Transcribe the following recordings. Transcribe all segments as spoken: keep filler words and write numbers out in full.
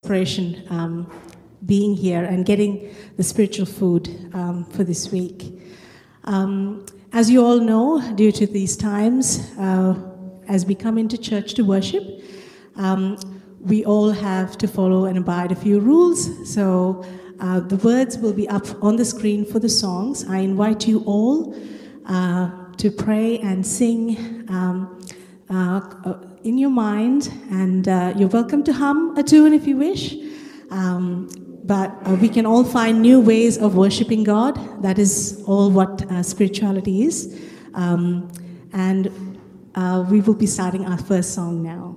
inspiration um, being here and getting the spiritual food um, for this week. Um, as you all know, due to these times, uh, as we come into church to worship, um, we all have to follow and abide a few rules. So uh, the words will be up on the screen for the songs. I invite you all uh, to pray and sing um, uh, in your mind, and uh, you're welcome to hum a tune if you wish. Um, but uh, we can all find new ways of worshiping God. That is all what uh, spirituality is. Um, and uh, we will be starting our first song now.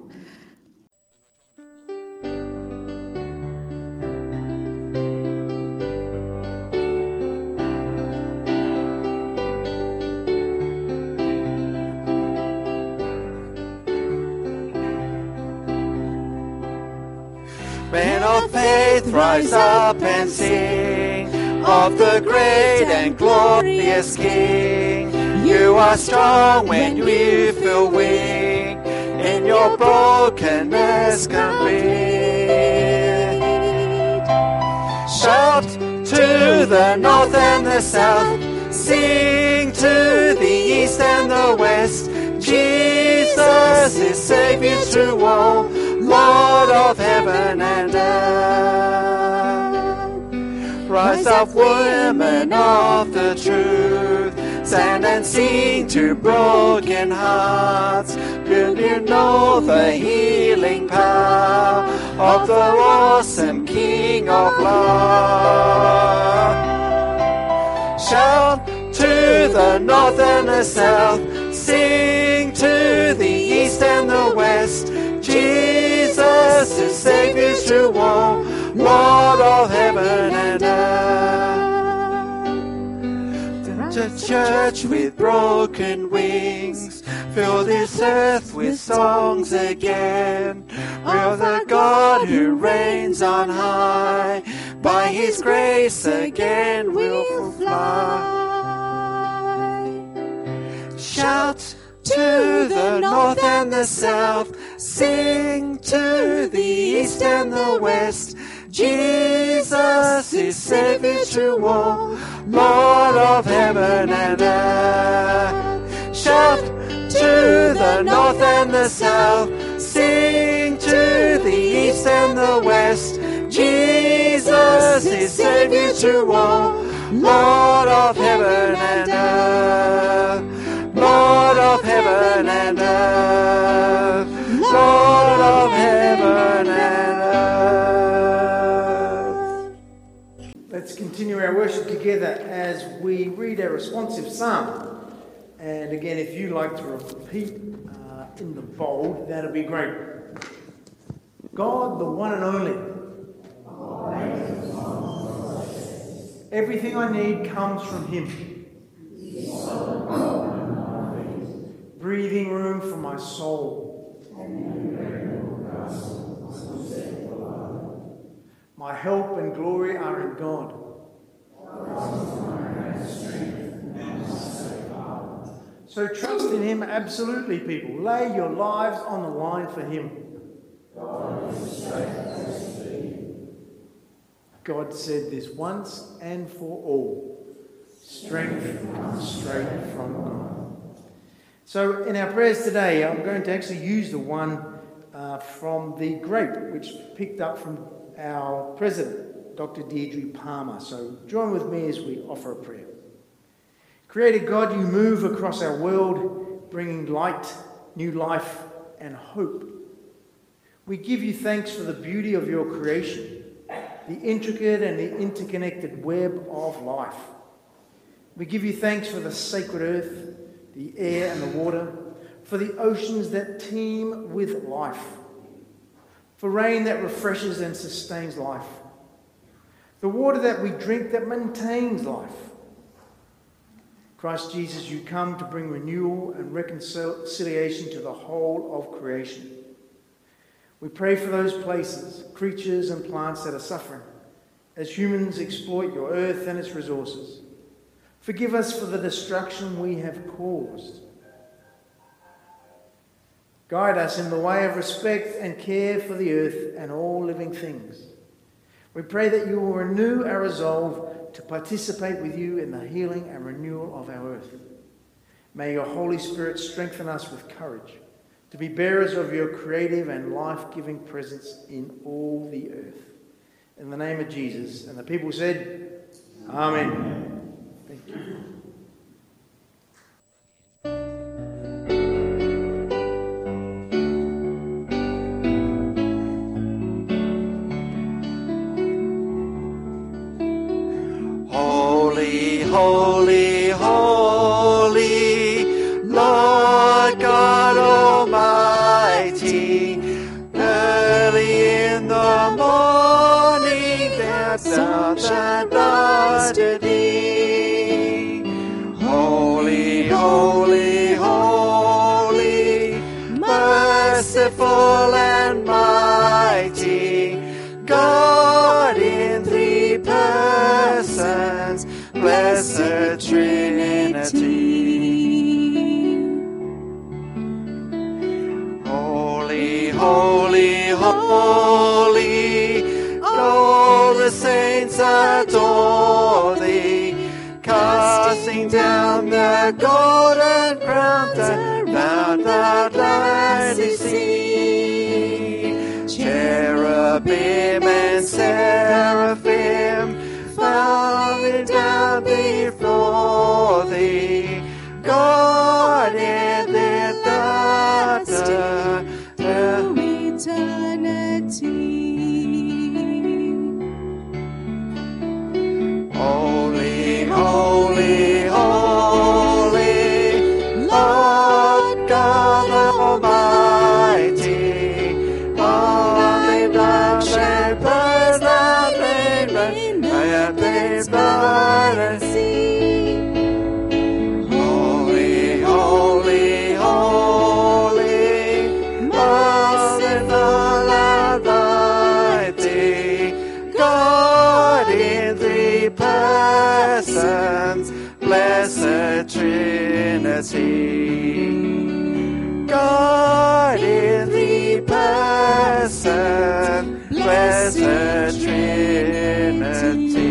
Men of faith, rise up and sing of the great and glorious King. You are strong when you feel weak, in your brokenness complete. Shout to the north and the south, sing to the east and the west. Jesus is Savior to all, Lord of heaven and earth. Rise up, women of the truth, stand and sing to broken hearts. Do you know the healing power of the awesome King of love? Shout to the north and the south, sing to the east and the west. Jesus is Savior to all, Lord of heaven and earth. The church with broken wings, fill this earth with songs again. Will the God who reigns on high, by His grace again will fly. Shout to the north and the south, sing to the east and the west. Jesus is Savior to all, Lord of heaven and earth. Shout to the north and the south, sing to the east and the west. Jesus is Savior to all, Lord of heaven and earth. Lord of heaven and earth, Lord of heaven and earth. Let's continue our worship together as we read our responsive psalm. And again, if you like to repeat uh, in the bold, that'd be great. God, the one and only. Everything I need comes from Him. Breathing room for my soul. My help and glory are in God. So trust in Him absolutely, people. Lay your lives on the line for Him. God said this once and for all. Strength comes straight from God. So in our prayers today, I'm going to actually use the one uh, from the grape, which picked up from our president, Doctor Deirdre Palmer. So join with me as we offer a prayer. Creator God, you move across our world, bringing light, new life, and hope. We give you thanks for the beauty of your creation, the intricate and the interconnected web of life. We give you thanks for the sacred earth, the air and the water, for the oceans that teem with life, for rain that refreshes and sustains life, the water that we drink that maintains life. Christ Jesus, you come to bring renewal and reconciliation to the whole of creation. We pray for those places, creatures and plants that are suffering as humans exploit your earth and its resources. Forgive us for the destruction we have caused. Guide us in the way of respect and care for the earth and all living things. We pray that you will renew our resolve to participate with you in the healing and renewal of our earth. May your Holy Spirit strengthen us with courage to be bearers of your creative and life-giving presence in all the earth. In the name of Jesus. And the people said, Amen. Thank you. Holy, holy, Lord God Almighty, early in the morning the sun shines to thee. Holy, holy, holy, merciful and mighty, God in three persons, Blessed Trinity. Holy, holy, holy, all the saints adore thee, casting down the golden crown round the glassy sea. Cherubim and seraphim bowing down before thee, God in their daughter through eternity. Holy, holy, holy, Lord God Almighty, on the dark shepherds that rain, and they blood and sea. Holy, holy, holy, merciful and mighty, God in three persons, Blessed Trinity. God in three persons, Blessed Trinity.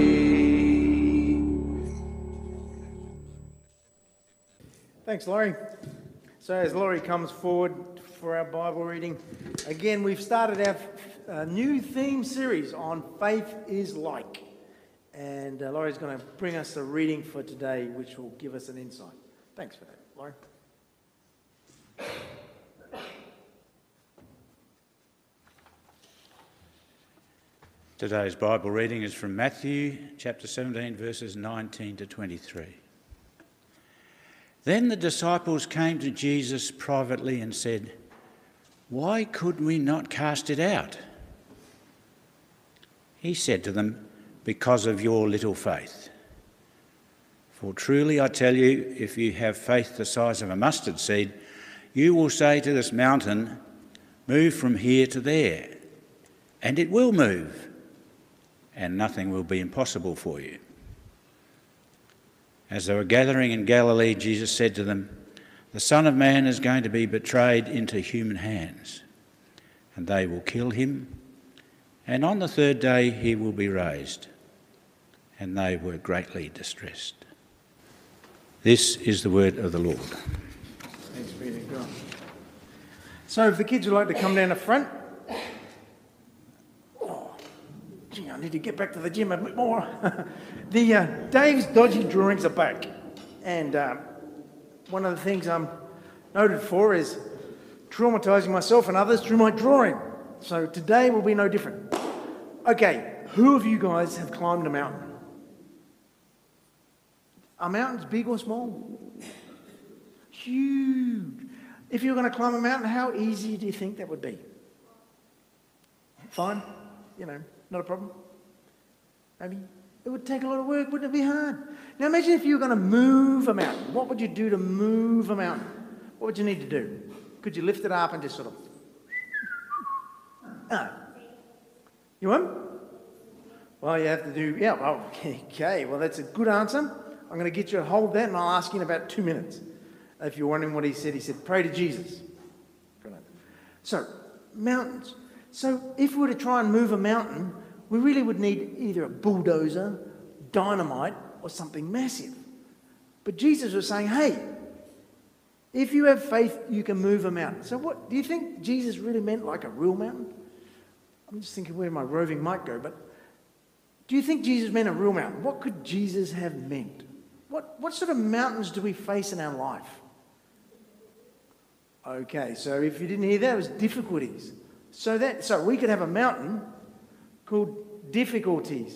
Thanks, Laurie. So as Laurie comes forward for our Bible reading, again, we've started our uh, new theme series on Faith is Like. And uh, Laurie's going to bring us a reading for today, which will give us an insight. Thanks for that, Laurie. Today's Bible reading is from Matthew chapter seventeen, verses nineteen to twenty-three. Then the disciples came to Jesus privately and said, "Why could we not cast it out?" He said to them, "Because of your little faith. For truly I tell you, if you have faith the size of a mustard seed, you will say to this mountain, 'Move from here to there,' and it will move, and nothing will be impossible for you." As they were gathering in Galilee, Jesus said to them, "The Son of Man is going to be betrayed into human hands, and they will kill him, and on the third day he will be raised." And they were greatly distressed. This is the word of the Lord. Thanks be to God. So if the kids would like to come down the front. Oh, gee, I need to get back to the gym a bit more. the uh, Dave's dodgy drawings are back. And uh, one of the things I'm noted for is traumatising myself and others through my drawing. So today will be no different. Okay, who of you guys have climbed a mountain? Are mountains big or small? Huge. If you were going to climb a mountain, how easy do you think that would be? Fine, you know, not a problem. Maybe it would take a lot of work, wouldn't it be hard? Now imagine if you were going to move a mountain. What would you do to move a mountain? What would you need to do? Could you lift it up and just sort of... No. You won't? Well, you have to do... Yeah, well, okay, well, that's a good answer. I'm going to get you to hold that and I'll ask you in about two minutes. If you're wondering what he said, he said, pray to Jesus. So, mountains. So, if we were to try and move a mountain, we really would need either a bulldozer, dynamite, or something massive. But Jesus was saying, hey, if you have faith, you can move a mountain. So what, do you think Jesus really meant like a real mountain? I'm just thinking where my roving might go, but do you think Jesus meant a real mountain? What could Jesus have meant? What, what sort of mountains do we face in our life? Okay, so if you didn't hear that, it was difficulties. So that so we could have a mountain called difficulties.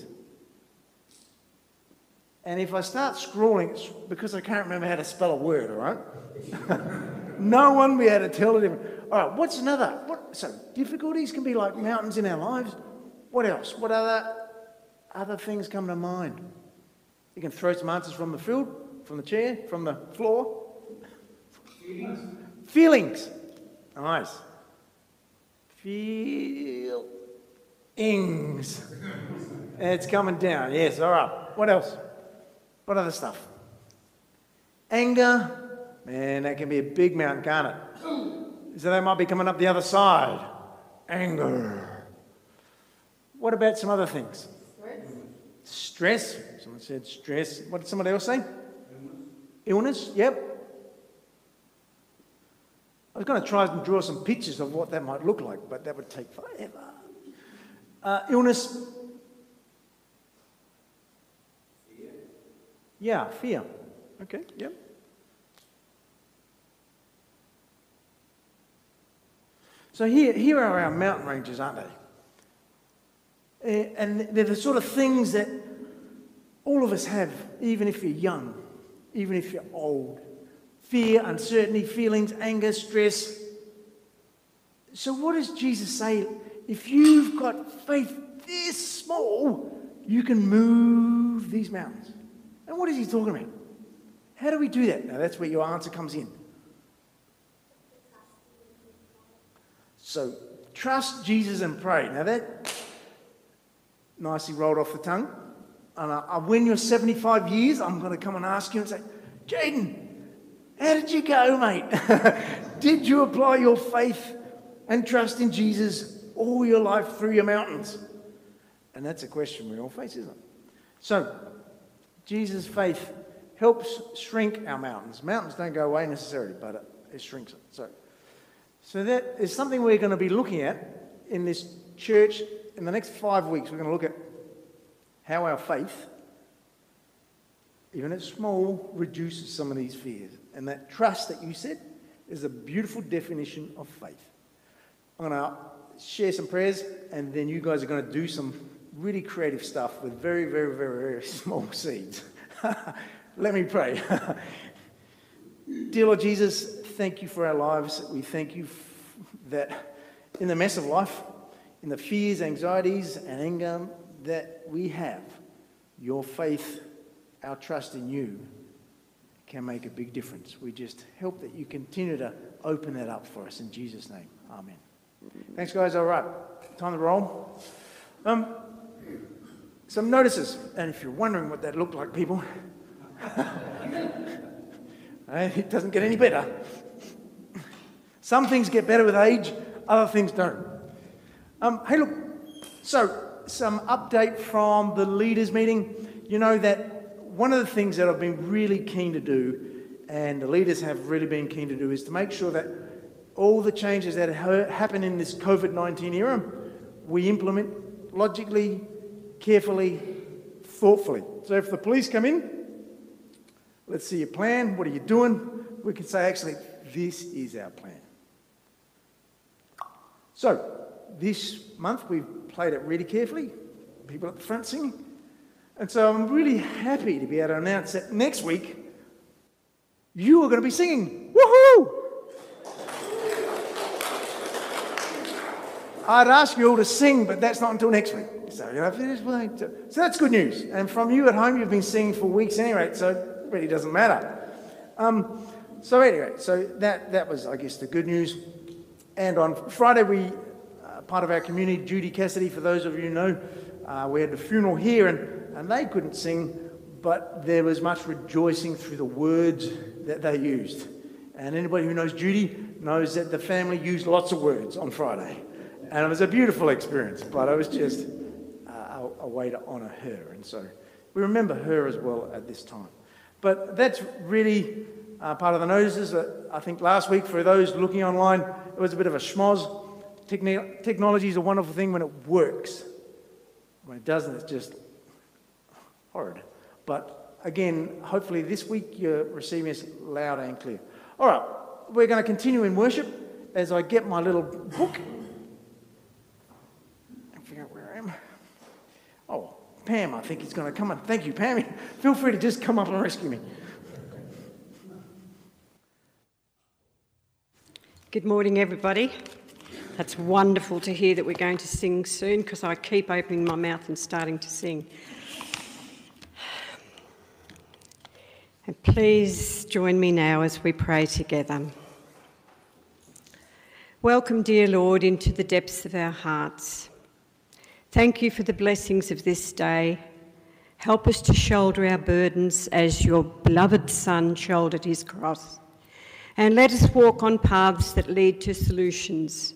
And if I start scrolling, it's because I can't remember how to spell a word, all right? No one will be able to tell it. All right, what's another? What, so difficulties can be like mountains in our lives. What else? What other other things come to mind? You can throw some answers from the field, from the chair, from the floor. Feelings. Feelings. Nice. Feelings. It's coming down. Yes, all right. What else? What other stuff? Anger. Man, that can be a big mountain, can't it? So that might be coming up the other side. Anger. What about some other things? Stress. Stress. Someone said stress. What did somebody else say? Illness. Illness, yep. I was going to try and draw some pictures of what that might look like, but that would take forever. Uh, illness. Fear. Yeah, fear. Okay, yep. So here, here are our mountain ranges, aren't they? Uh, and they're the sort of things that all of us have, even if you're young, even if you're old. Fear, uncertainty, feelings, anger, stress. So what does Jesus say? If you've got faith this small, you can move these mountains. And what is he talking about? How do we do that? Now that's where your answer comes in. So trust Jesus and pray. Now that nicely rolled off the tongue. And I, I, when you're seventy-five years, I'm going to come and ask you and say, Jaden, how did you go, mate? Did you apply your faith and trust in Jesus all your life through your mountains? And that's a question we all face, isn't it? So, Jesus' faith helps shrink our mountains. Mountains don't go away necessarily, but it, it shrinks it. So, so that is something we're going to be looking at in this church in the next five weeks. We're going to look at how our faith, even if small, reduces some of these fears. And that trust that you said is a beautiful definition of faith. I'm going to share some prayers, and then you guys are going to do some really creative stuff with very, very, very, very small seeds. Let me pray. Dear Lord Jesus, thank you for our lives. We thank you f- that in the mess of life, in the fears, anxieties, and anger that we have, your faith, our trust in you, can make a big difference. We just hope that you continue to open that up for us in Jesus' name. Amen. Thanks, guys. All right. Time to roll. Um, some notices. And if you're wondering what that looked like, people, it doesn't get any better. Some things get better with age, other things don't. Um, hey, look. So, some update from the leaders' meeting. You know that one of the things that I've been really keen to do, and the leaders have really been keen to do, is to make sure that all the changes that ha- happen in this covid nineteen era, we implement logically, carefully, thoughtfully. So if the police come in, let's see your plan, what are you doing? We can say, actually, this is our plan. So this month we've played it really carefully, people at the front singing. And so I'm really happy to be able to announce that next week, you are going to be singing. Woohoo! I'd ask you all to sing, but that's not until next week. So, you know, so that's good news. And from you at home, you've been singing for weeks anyway, so it really doesn't matter. Um, so anyway, so that, that was, I guess, the good news. And on Friday, we, uh, part of our community, Judy Cassidy, for those of you who know, uh, we had the funeral here, and And they couldn't sing, but there was much rejoicing through the words that they used. And anybody who knows Judy knows that the family used lots of words on Friday. And it was a beautiful experience, but it was just a, a way to honour her. And so we remember her as well at this time. But that's really uh, part of the notices. That I think last week, for those looking online, it was a bit of a schmoz. Techn- technology is a wonderful thing when it works. When it doesn't, it's just horrid. But again, hopefully this week you're receiving us loud and clear. All right, we're going to continue in worship as I get my little book. I figure out where I am. Oh, Pam, I think is going to come in. Thank you, Pam. Feel free to just come up and rescue me. Good morning, everybody. That's wonderful to hear that we're going to sing soon, because I keep opening my mouth and starting to sing. And please join me now as we pray together. Welcome, dear Lord, into the depths of our hearts. Thank you for the blessings of this day. Help us to shoulder our burdens as your beloved Son shouldered his cross. And let us walk on paths that lead to solutions.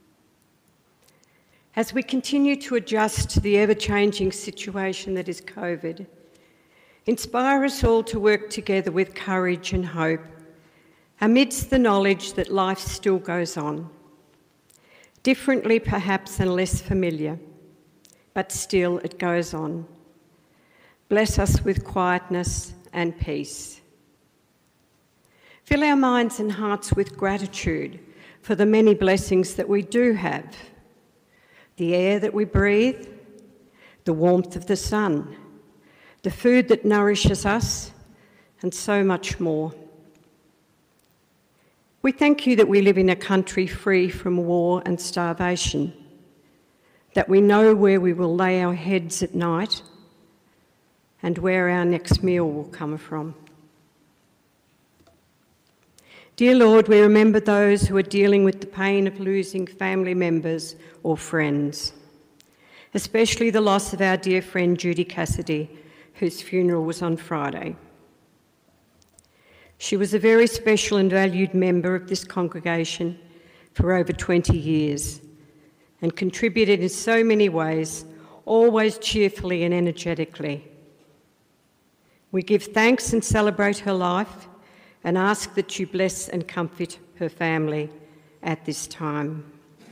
As we continue to adjust to the ever-changing situation that is COVID, inspire us all to work together with courage and hope, amidst the knowledge that life still goes on. Differently perhaps and less familiar, but still it goes on. Bless us with quietness and peace. Fill our minds and hearts with gratitude for the many blessings that we do have. The air that we breathe, the warmth of the sun, the food that nourishes us, and so much more. We thank you that we live in a country free from war and starvation, that we know where we will lay our heads at night and where our next meal will come from. Dear Lord, we remember those who are dealing with the pain of losing family members or friends, especially the loss of our dear friend Judy Cassidy, whose funeral was on Friday. She was a very special and valued member of this congregation for over twenty years and contributed in so many ways, always cheerfully and energetically. We give thanks and celebrate her life and ask that you bless and comfort her family at this time.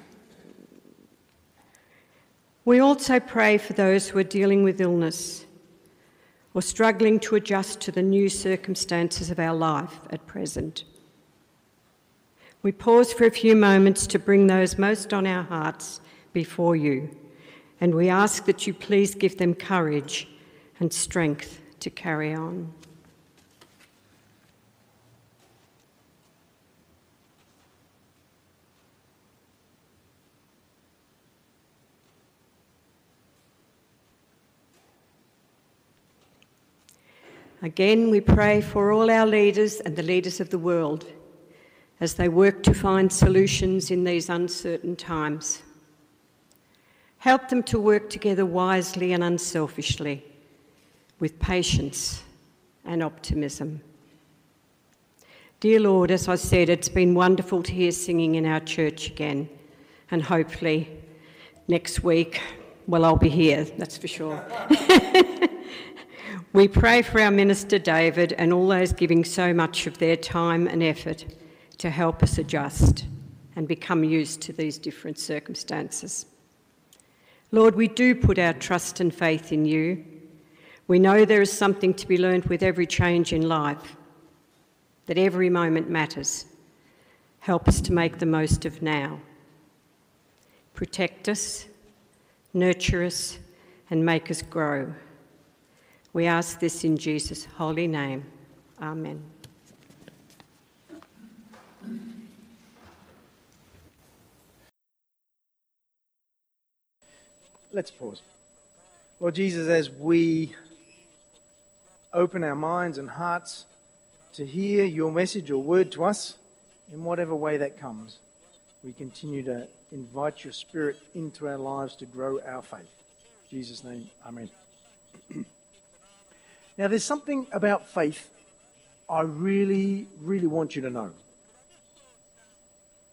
We also pray for those who are dealing with illness or struggling to adjust to the new circumstances of our life at present. We pause for a few moments to bring those most on our hearts before you, and we ask that you please give them courage and strength to carry on. Again, we pray for all our leaders and the leaders of the world as they work to find solutions in these uncertain times. Help them to work together wisely and unselfishly, with patience and optimism. Dear Lord, as I said, it's been wonderful to hear singing in our church again, and hopefully next week, well, I'll be here, that's for sure. We pray for our minister David and all those giving so much of their time and effort to help us adjust and become used to these different circumstances. Lord, we do put our trust and faith in you. We know there is something to be learned with every change in life, that every moment matters. Help us to make the most of now. Protect us, nurture us, and make us grow. We ask this in Jesus' holy name. Amen. Let's pause. Lord Jesus, as we open our minds and hearts to hear your message or word to us, in whatever way that comes, we continue to invite your Spirit into our lives to grow our faith. In Jesus' name, amen. Now, there's something about faith I really, really want you to know.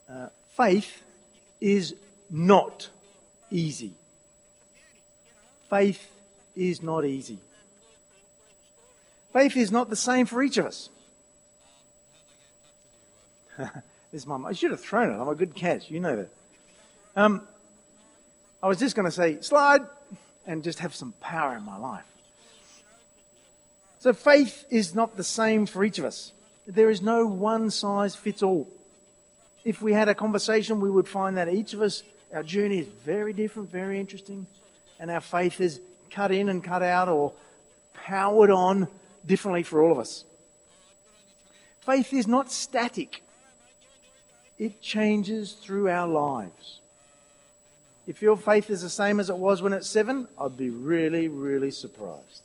Uh, faith is not easy. Faith is not easy. Faith is not the same for each of us. This mum, I should have thrown it. I'm a good catch. You know that. Um, I was just going to say, slide, and just have some power in my life. So faith is not the same for each of us. There is no one size fits all. If we had a conversation, we would find that each of us, our journey is very different, very interesting, and our faith is cut in and cut out or powered on differently for all of us. Faith is not static. It changes through our lives. If your faith is the same as it was when it's seven, I'd be really, really surprised.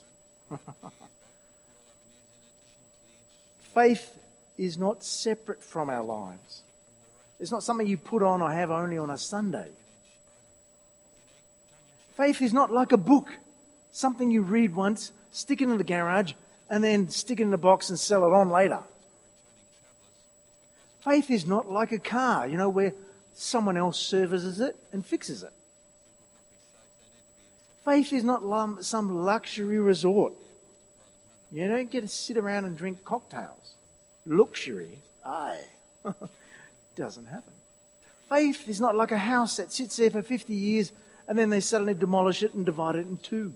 Faith is not separate from our lives. It's not something you put on or have only on a Sunday. Faith is not like a book, something you read once, stick it in the garage, and then stick it in a box and sell it on later. Faith is not like a car, you know, where someone else services it and fixes it. Faith is not some luxury resort. You don't get to sit around and drink cocktails. Luxury, aye, doesn't happen. Faith is not like a house that sits there for fifty years and then they suddenly demolish it and divide it in two.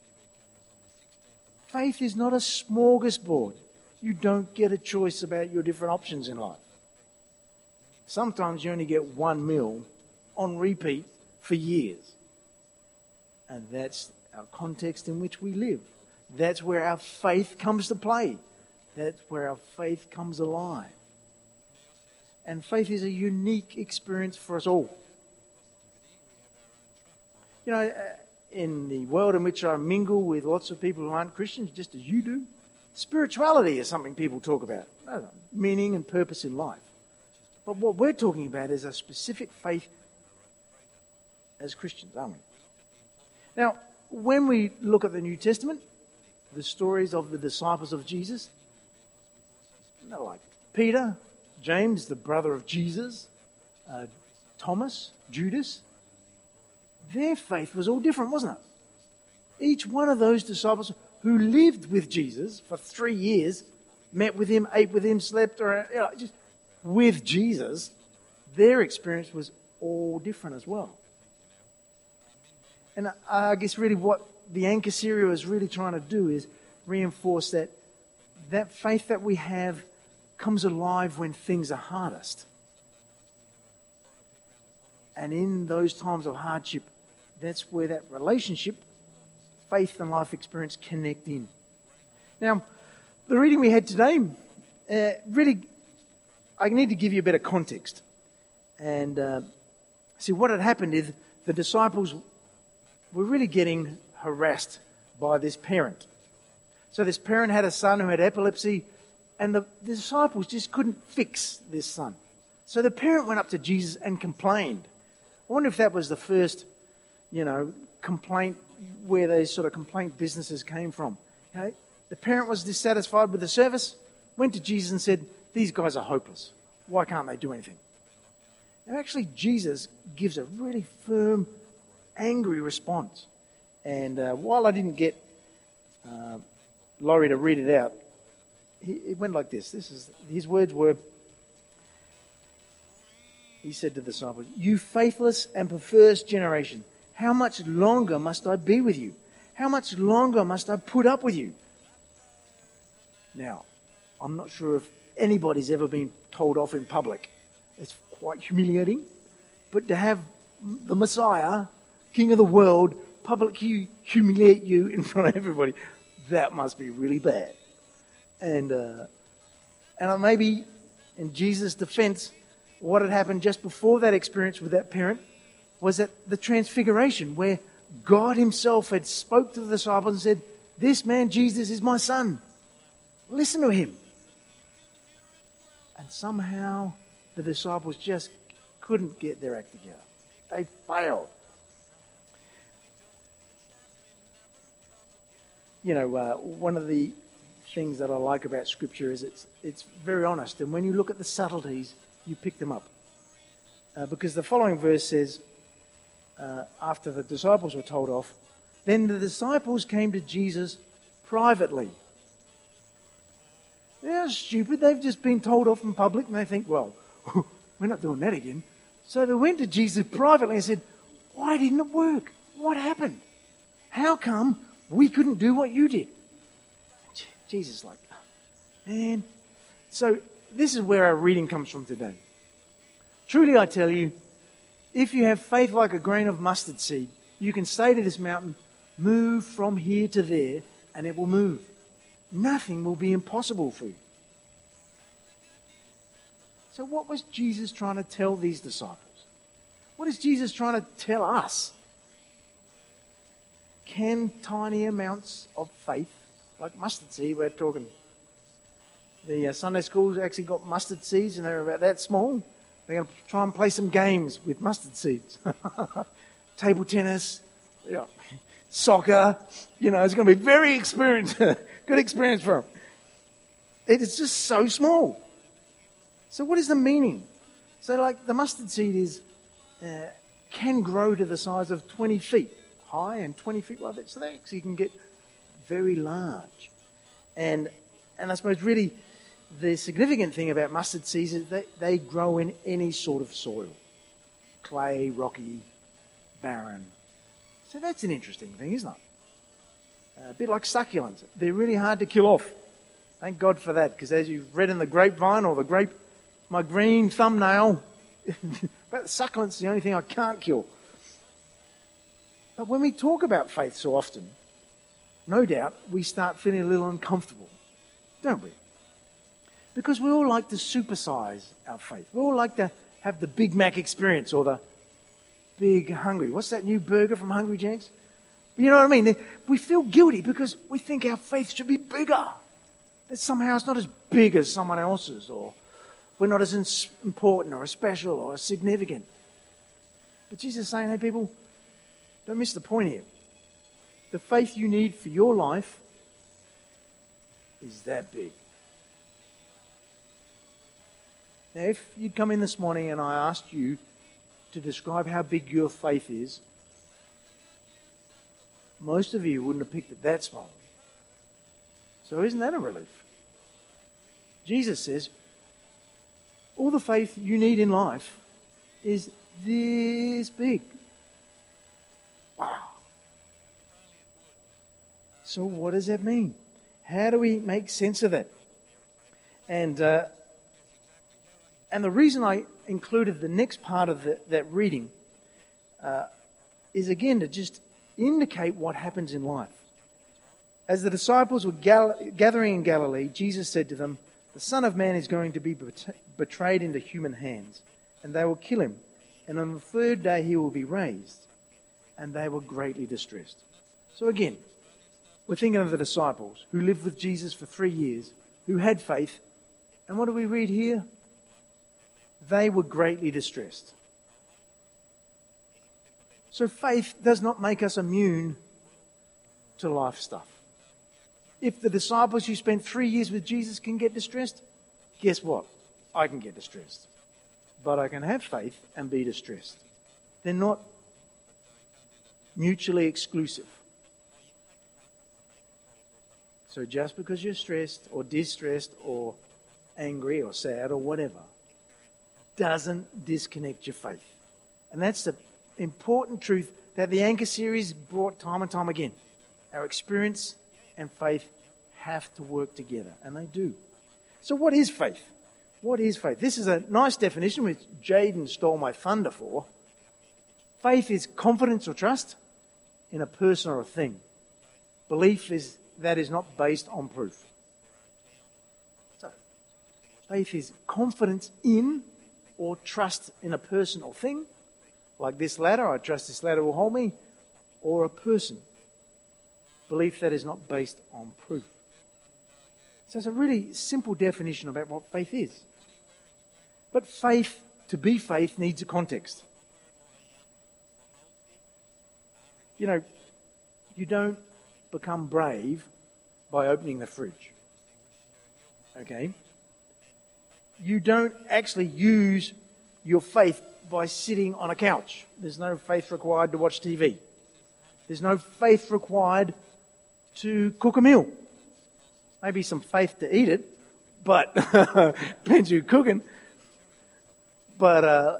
Faith is not a smorgasbord. You don't get a choice about your different options in life. Sometimes you only get one meal on repeat for years. And that's our context in which we live. That's where our faith comes to play. That's where our faith comes alive. And faith is a unique experience for us all. You know, in the world in which I mingle with lots of people who aren't Christians, just as you do, spirituality is something people talk about. Meaning and purpose in life. But what we're talking about is a specific faith as Christians, aren't we? Now, when we look at the New Testament, the stories of the disciples of Jesus, they're like Peter, James, the brother of Jesus, uh, Thomas, Judas, their faith was all different, wasn't it? Each one of those disciples who lived with Jesus for three years, met with him, ate with him, slept, or you know, just with Jesus, their experience was all different as well. And I guess really what the Anchor series is really trying to do is reinforce that that faith that we have comes alive when things are hardest. And in those times of hardship, that's where that relationship, faith and life experience connect in. Now, the reading we had today, uh, really, I need to give you a bit of context. And uh, see, what had happened is the disciples were really getting harassed by this parent. So this parent had a son who had epilepsy, and the, the disciples just couldn't fix this son. So the parent went up to Jesus and complained. I wonder if that was the first, you know, complaint where those sort of complaint businesses came from. Okay? The parent was dissatisfied with the service, went to Jesus and said, "These guys are hopeless. Why can't they do anything?" Now actually Jesus gives a really firm, angry response. And uh, while I didn't get uh, Laurie to read it out, he, it went like this. This is his words were, he said to the disciples, "You faithless and perverse generation, how much longer must I be with you? How much longer must I put up with you?" Now, I'm not sure if anybody's ever been told off in public. It's quite humiliating. But to have the Messiah, King of the world, publicly humiliate you in front of everybody, that must be really bad. And uh, and maybe in Jesus' defense, what had happened just before that experience with that parent was at the transfiguration, where God himself had spoke to the disciples and said, "This man Jesus is my son. Listen to him." And somehow the disciples just couldn't get their act together. They failed. You know, uh, one of the things that I like about Scripture is it's it's very honest. And when you look at the subtleties, you pick them up. uh, because the following verse says, uh, after the disciples were told off, then the disciples came to Jesus privately. They're stupid. They've just been told off in public and they think, well, we're not doing that again. So they went to Jesus privately and said, why didn't it work? What happened? How come we couldn't do what you did? Jesus is like, man. So this is where our reading comes from today. Truly I tell you, if you have faith like a grain of mustard seed, you can say to this mountain, move from here to there, and it will move. Nothing will be impossible for you. So what was Jesus trying to tell these disciples? What is Jesus trying to tell us? Can tiny amounts of faith, like mustard seed, we're talking, the uh, Sunday schools actually got mustard seeds and they're about that small. They're going to try and play some games with mustard seeds. Table tennis, you know, soccer, you know, it's going to be very experience, good experience for them. It is just so small. So what is the meaning? So like the mustard seed is, uh, can grow to the size of twenty feet high and twenty feet wide. So they actually can get very large. And and I suppose really the significant thing about mustard seeds is that they grow in any sort of soil. Clay, rocky, barren. So that's an interesting thing, isn't it? A bit like succulents. They're really hard to kill off. Thank God for that, because as you've read in the grapevine or the grape, my green thumbnail, but succulents the only thing I can't kill. But when we talk about faith so often, no doubt we start feeling a little uncomfortable, don't we? Because we all like to supersize our faith. We all like to have the Big Mac experience or the Big Hungry. What's that new burger from Hungry Jack's? You know what I mean? We feel guilty because we think our faith should be bigger. That somehow it's not as big as someone else's, or we're not as important or as special or as significant. But Jesus is saying, hey people, don't miss the point here. The faith you need for your life is that big. Now, if you'd come in this morning and I asked you to describe how big your faith is, most of you wouldn't have picked it that small. So isn't that a relief? Jesus says, all the faith you need in life is this big. Wow. So what does that mean? How do we make sense of that? And uh, and the reason I included the next part of the, that reading uh, is again to just indicate what happens in life. As the disciples were gal- gathering in Galilee, Jesus said to them, the Son of Man is going to be bet- betrayed into human hands, and they will kill him, and on the third day he will be raised. And they were greatly distressed. So again, we're thinking of the disciples who lived with Jesus for three years, who had faith, and what do we read here? They were greatly distressed. So faith does not make us immune to life stuff. If the disciples who spent three years with Jesus can get distressed, guess what? I can get distressed. But I can have faith and be distressed. They're not mutually exclusive. So just because you're stressed or distressed or angry or sad or whatever, doesn't disconnect your faith. And that's the important truth that the Anchor series brought time and time again. Our experience and faith have to work together, and they do. So what is faith? What is faith? This is a nice definition which Jaden stole my thunder for. Faith is confidence or trust in a person or a thing. Belief is that is not based on proof. So faith is confidence in or trust in a person or thing, like this ladder, I trust this ladder will hold me, or a person. Belief that is not based on proof. So it's a really simple definition about what faith is. But faith, to be faith, needs a context. You know, you don't become brave by opening the fridge. Okay? You don't actually use your faith by sitting on a couch. There's no faith required to watch T V. There's no faith required to cook a meal. Maybe some faith to eat it, but depends who's cooking. But uh,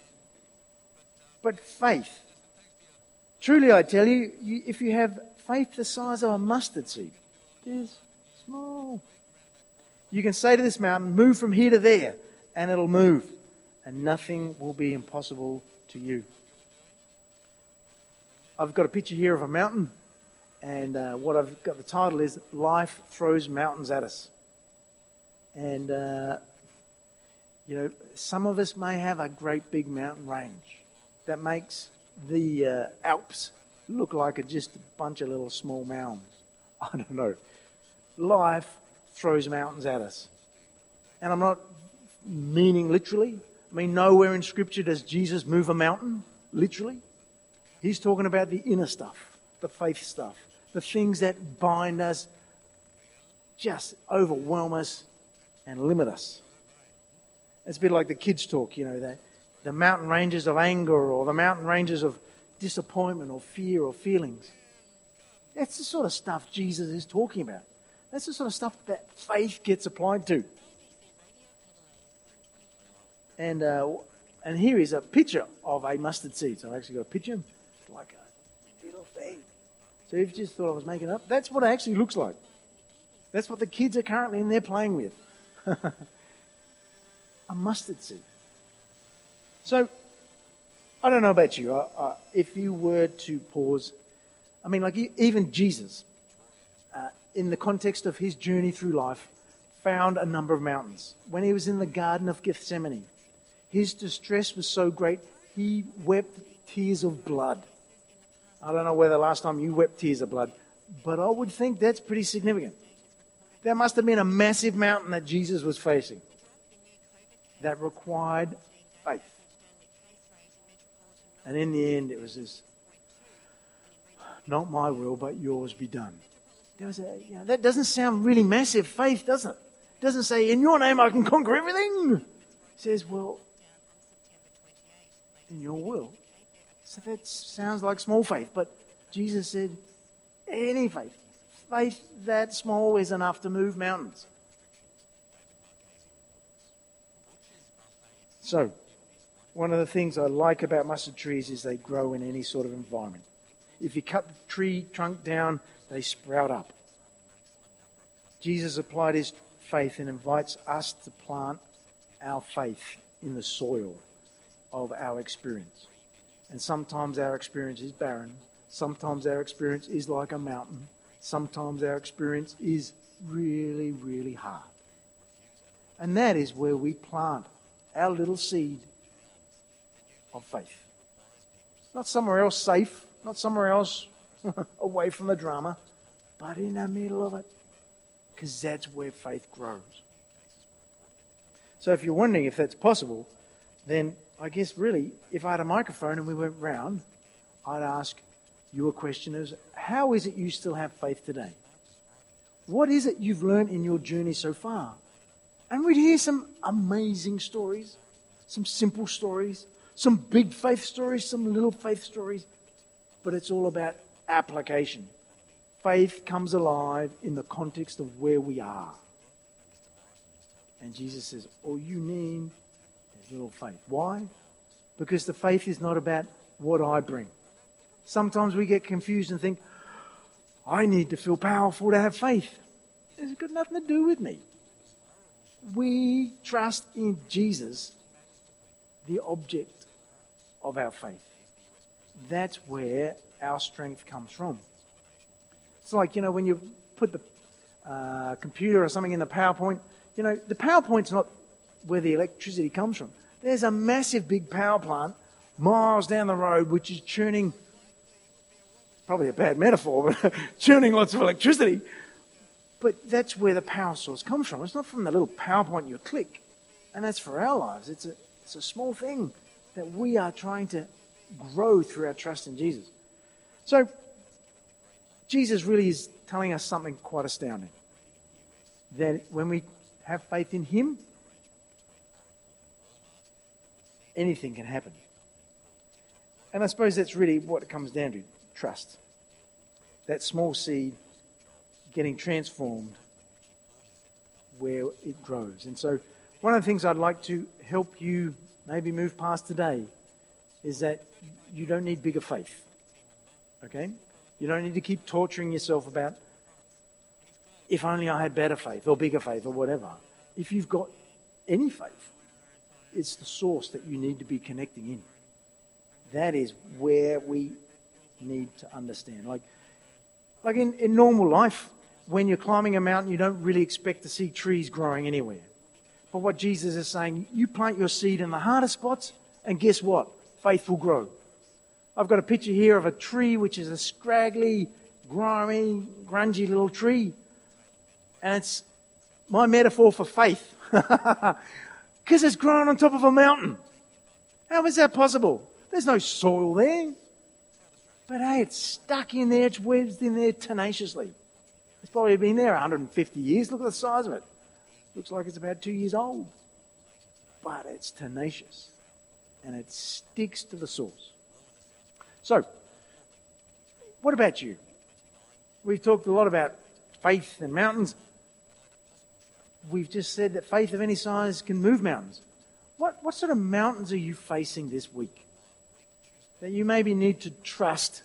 but faith. Truly, I tell you, you, if you have faith the size of a mustard seed, it is small. You can say to this mountain, move from here to there, and it'll move, and nothing will be impossible to you. I've got a picture here of a mountain, and uh, what I've got the title is Life Throws Mountains at Us. And, uh, you know, some of us may have a great big mountain range that makes the uh, Alps look like a, just a bunch of little small mounds. I don't know. Life throws mountains at us. And I'm not meaning literally. I mean, nowhere in Scripture does Jesus move a mountain, literally. He's talking about the inner stuff, the faith stuff, the things that bind us, just overwhelm us and limit us. It's a bit like the kids talk, you know, the, the mountain ranges of anger or the mountain ranges of disappointment or fear or feelings. That's the sort of stuff Jesus is talking about. That's the sort of stuff that faith gets applied to. And uh, and here is a picture of a mustard seed. So I've actually got a picture. It's like a little thing. So if you just thought I was making it up, that's what it actually looks like. That's what the kids are currently in there playing with. A mustard seed. So, I don't know about you. Uh, uh, if you were to pause, I mean, like even Jesus, uh, in the context of his journey through life, found a number of mountains. When he was in the Garden of Gethsemane, his distress was so great, he wept tears of blood. I don't know whether the last time you wept tears of blood, but I would think that's pretty significant. There must have been a massive mountain that Jesus was facing that required faith. And in the end, it was this, not my will, but yours be done. There was a, you know, that doesn't sound really massive faith, does it? It doesn't say, in your name I can conquer everything. It says, well, in your will. So that sounds like small faith, but Jesus said, any faith. Faith that small is enough to move mountains. So, one of the things I like about mustard trees is they grow in any sort of environment. If you cut the tree trunk down, they sprout up. Jesus applied his faith and invites us to plant our faith in the soil of our experience. And sometimes our experience is barren. Sometimes our experience is like a mountain. Sometimes our experience is really, really hard. And that is where we plant our little seed of faith. Not somewhere else safe, not somewhere else away from the drama, but in the middle of it. Because that's where faith grows. So if you're wondering if that's possible, then I guess really, if I had a microphone and we went round, I'd ask you a question as, how is it you still have faith today? What is it you've learned in your journey so far? And we'd hear some amazing stories, some simple stories, some big faith stories, some little faith stories, but it's all about application. Faith comes alive in the context of where we are. And Jesus says, all you need is little faith. Why? Because the faith is not about what I bring. Sometimes we get confused and think, I need to feel powerful to have faith. It's got nothing to do with me. We trust in Jesus, the object of our faith. That's where our strength comes from. It's like, you know, when you put the uh, computer or something in the PowerPoint, you know, the PowerPoint's not where the electricity comes from. There's a massive big power plant miles down the road which is churning, probably a bad metaphor, but churning lots of electricity. But that's where the power source comes from. It's not from the little PowerPoint you click. And that's for our lives. It's a, it's a small thing that we are trying to grow through our trust in Jesus. So, Jesus really is telling us something quite astounding. That when we have faith in him, anything can happen. And I suppose that's really what it comes down to, trust. That small seed getting transformed where it grows. And so one of the things I'd like to help you maybe move past today is that you don't need bigger faith. Okay? You don't need to keep torturing yourself about, if only I had better faith or bigger faith or whatever. If you've got any faith, it's the source that you need to be connecting in. That is where we need to understand. Like, like in, in normal life, when you're climbing a mountain, you don't really expect to see trees growing anywhere. But what Jesus is saying, you plant your seed in the hardest spots, and guess what? Faith will grow. I've got a picture here of a tree which is a scraggly, grimy, grungy little tree. And it's my metaphor for faith. Because it's grown on top of a mountain. How is that possible? There's no soil there. But hey, it's stuck in there, it's wedged in there tenaciously. It's probably been there one hundred fifty years. Look at the size of it. Looks like it's about two years old. But it's tenacious. And it sticks to the source. So, what about you? We've talked a lot about faith and mountains. We've just said that faith of any size can move mountains. What, what sort of mountains are you facing this week that you maybe need to trust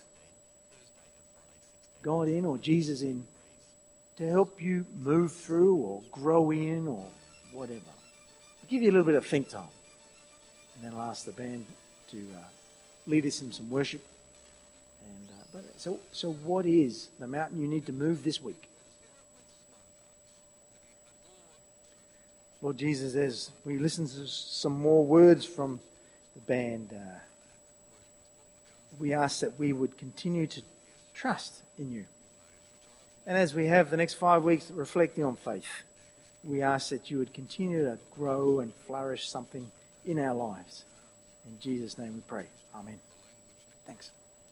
God in or Jesus in to help you move through or grow in or whatever? I'll give you a little bit of think time. And then I'll ask the band to uh, lead us in some worship. And uh, but so, so what is the mountain you need to move this week? Lord Jesus, as we listen to some more words from the band, uh, we ask that we would continue to trust in you. And as we have the next five weeks reflecting on faith, we ask that you would continue to grow and flourish something in our lives. In Jesus' name we pray. Amen. Thanks.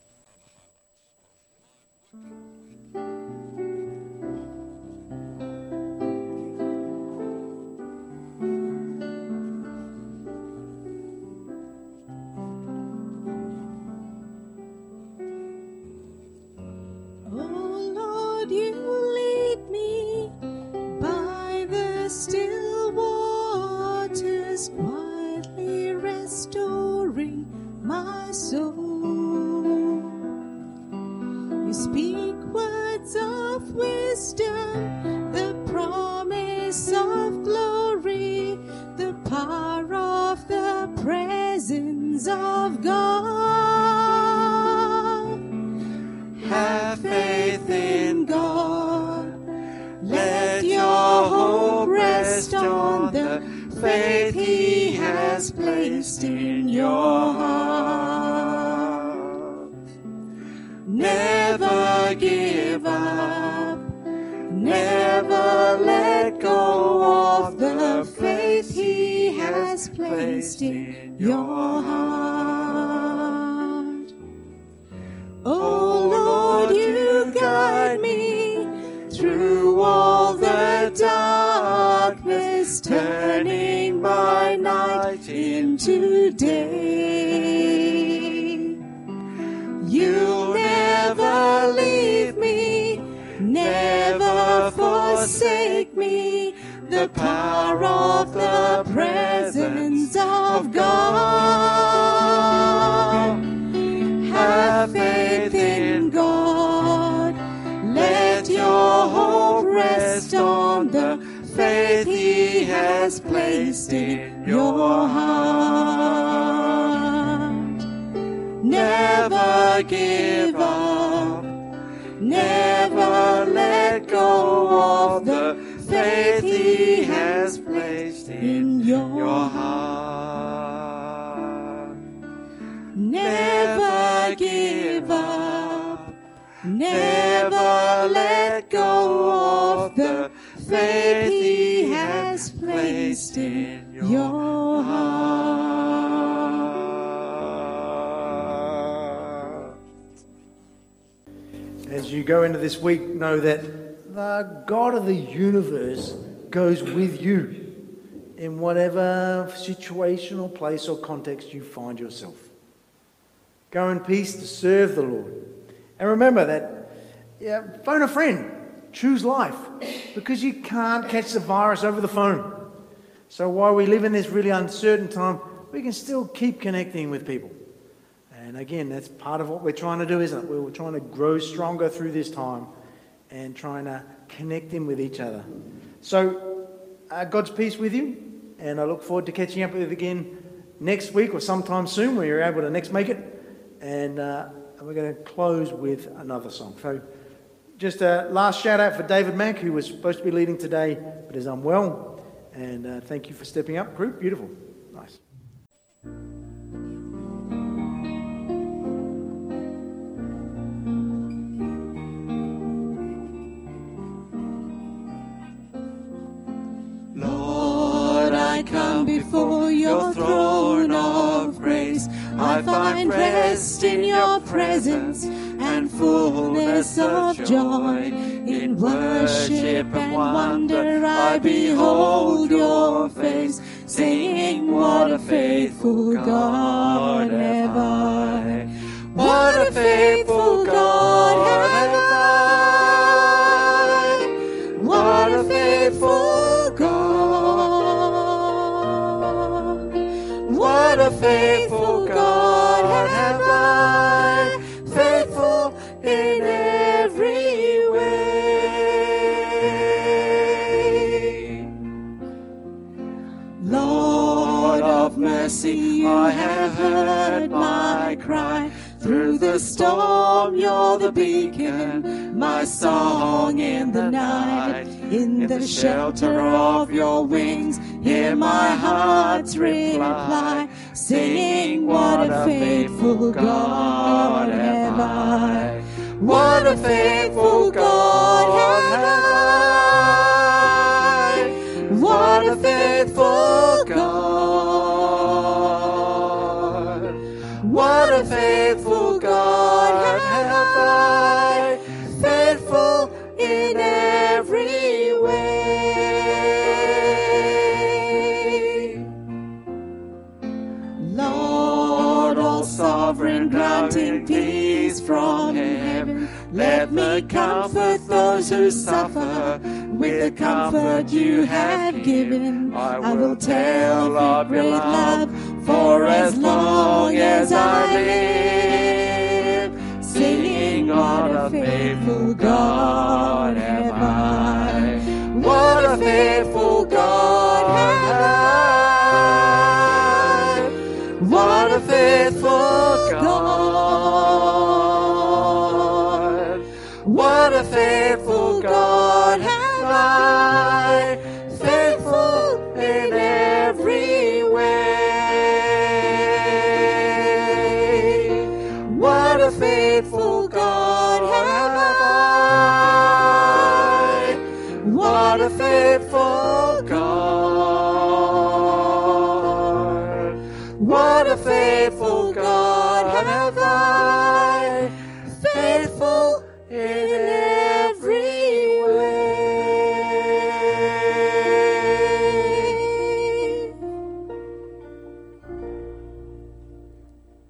As you go into this week, know that the God of the universe goes with you in whatever situation or place or context you find yourself. Go in peace to serve the Lord. And remember that, yeah, phone a friend. Choose life, because you can't catch the virus over the phone. So while we live in this really uncertain time, we can still keep connecting with people. And again, that's part of what we're trying to do, isn't it? We're trying to grow stronger through this time and trying to connect in with each other. So uh, God's peace with you, and I look forward to catching up with you again next week or sometime soon when you're able to next make it. And, uh, and we're going to close with another song. So just a last shout out for David Mack, who was supposed to be leading today but is unwell. And uh, thank you for stepping up, group. Beautiful. Nice. Lord, I come before your throne of grace. I find rest in your presence and fullness of joy. In worship and wonder I behold your face, singing, what a faithful God have I. What a faithful God have I. What a faithful God. What a faithful God have I. Faithful in every way. Lord of mercy, I have heard my cry. Through the storm, you're the beacon, my song in the night. In the shelter of your wings, hear my heart's reply, singing, what a faithful God have I. What a faithful God have I. What a faithful God. What a faithful God have I. Faithful in every way. Lord, all sovereign, granting peace from heaven, let me comfort those who suffer with the comfort you have given. I will tell of your great love for as long as I live, singing, what a faithful God have I. What a faithful God have I. What a faithful God. What a faithful God have I.